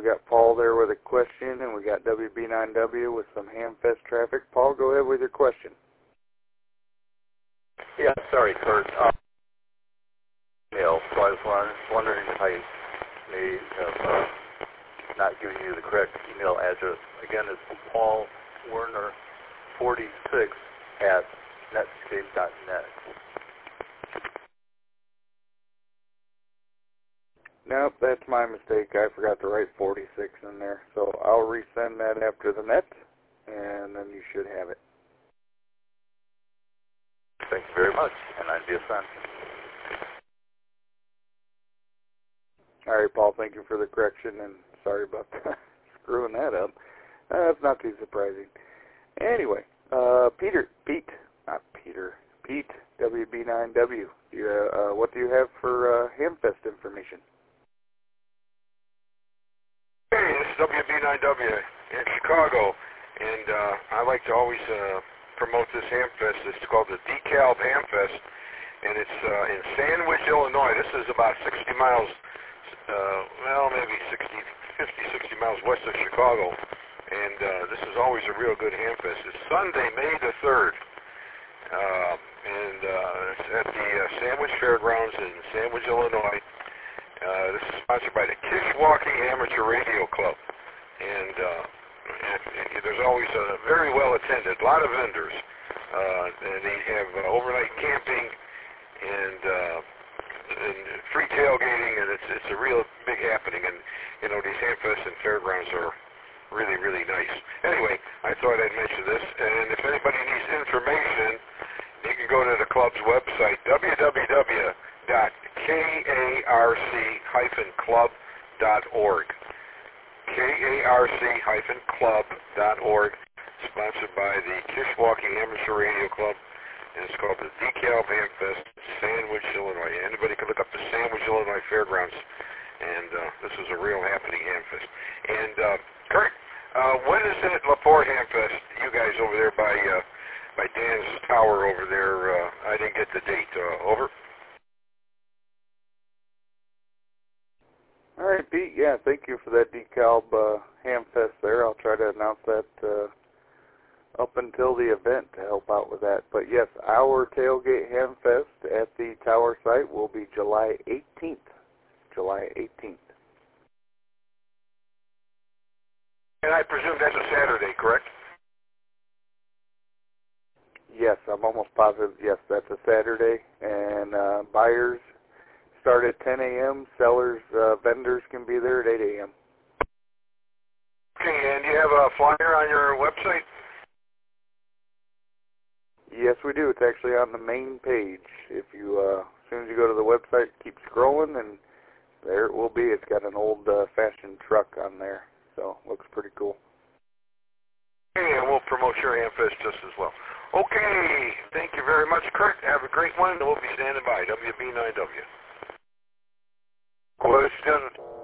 got Paul there with a question, and we got WB9W with some Hamfest traffic. Paul, go ahead with your question. Yeah, sorry, Kurt. Email. So I was wondering if I may have not given you the correct email address. Again, it's Paul Werner 46 at netscape.net. Nope, that's my mistake. I forgot to write 46 in there. So I'll resend that after the net, and then you should have it. Thank you very much, and I'd be a fan. All right, Paul, thank you for the correction, and sorry about screwing that up. That's not too surprising. Anyway, Pete, WB9W, what do you have for Hamfest information? Hey, this is WB9W in Chicago, and I like to always promote this Hamfest. It's called the DeKalb Hamfest, and it's in Sandwich, Illinois. This is about 60 miles, maybe 50, 60 miles west of Chicago, and this is always a real good Hamfest. It's Sunday, May the 3rd, and it's at the Sandwich Fairgrounds in Sandwich, Illinois. This is sponsored by the Kishwaukee Amateur Radio Club, and there's always a very well attended, a lot of vendors, and they have overnight camping and free tailgating, and it's a real big happening. And you know, these Hamfests and fairgrounds are really, really nice. Anyway, I thought I'd mention this, and if anybody needs information, you can go to the club's website, www.karc-club.org. karc-club.org, sponsored by the Kishwaukee Amateur Radio Club, and it's called the DeKalb Hamfest, Sandwich, Illinois. Anybody can look up the Sandwich, Illinois Fairgrounds, and this is a real happening Hamfest. And Kurt, when is it LaPorte Hamfest? You guys over there by Dan's Tower over there? I didn't get the date. Over. All right, Pete. Yeah, thank you for that DeKalb Hamfest there. I'll try to announce that up until the event to help out with that. But yes, our Tailgate Hamfest at the Tower site will be July 18th. July 18th. And I presume that's a Saturday, correct? Yes, I'm almost positive. Yes, that's a Saturday. And buyers start at 10 a.m. Sellers, vendors can be there at 8 a.m. Okay, and do you have a flyer on your website? Yes, we do. It's actually on the main page. If you, as soon as you go to the website, keep scrolling, and there it will be. It's got an old-fashioned truck on there, so looks pretty cool. Okay, and we'll promote your Hamfest just as well. Okay, thank you very much, Kurt. Have a great one, and we'll be standing by. WB9W. Question.